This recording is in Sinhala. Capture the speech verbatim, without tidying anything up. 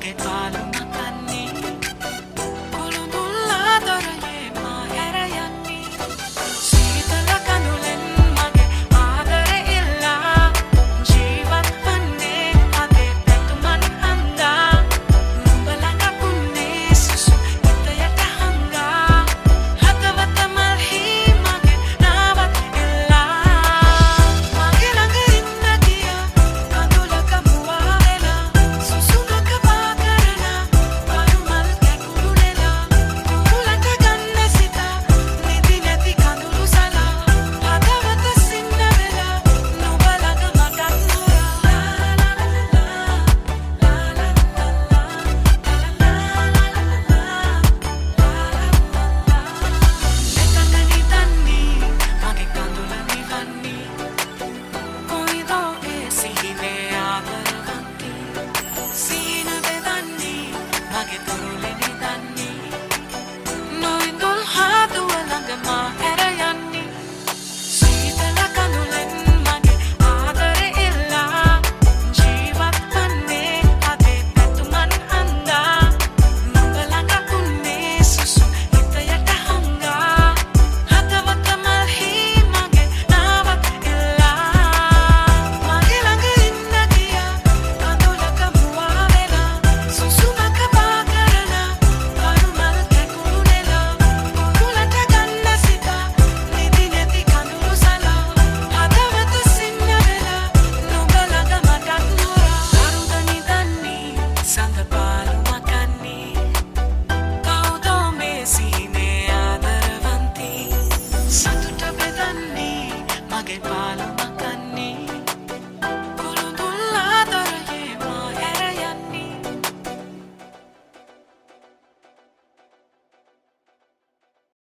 මගේ පාලු මකන්නේ කුළුඳුල්ලා දොරේ මා හැර යන්නේ සීතල කඳුලෙන් මගේ ආදරේ ඉල්ලා ජීවත් වන්නේ අගේ පැතුමන් හන්දා නුඹ ළඟ කුන්නේ සුසු හිතයට හංගා හදවත මල්හි මගේ නාවත් ඉල්ලා මගේ ළඟ ඉන්න ගියා කඳුලක මුවා වෙලා සුසුමක පා කරලා පරුමල් කැකුරුනෙලා කුරුලට ගන්න සිතා නිදි නැති කඳුළු සලා හදවත සින්න වෙලා නුඹ ළඟ මටත් නොරා එතන නිදන්නේ මගේ කඳුල නිවන්නේ කොයිදෝ ඒ සිහිනේ ආදරවන්තී සීන බෙදන්නේ මගේ තුරුලේ නිදන්නේ නොඉඳුල් හාදුව ළඟ මා හැර යන්නේ සීතල කඳුලෙන් මගේ ආදරේ ඉල්ලා ජීවත් වන්නේ අගේ පැතුමන් හන්දා නුඹ ළඟ කුන්නේ සුසු හිතයට හංගා හදවත මල්හි මගේ නාවත් ඉල්ලා මගේ ළඟ ඉන්න ගියා කඳුලක මුවා වෙලා සුසුමක පා කරලා පරුමල් කැකුරුනෙලා කුරුලට ගන්න සිතා නිදි නැති කඳුළු සලා හදවත සින්න වෙලා නුඹ ළඟ මටත් නොරා අරුද නිදන්නේ සඳ පාලු මකන්නේ කවුදෝ මේ සීනේ ආදරවන්තී සතුට බෙදන්නේ මගේ පාලු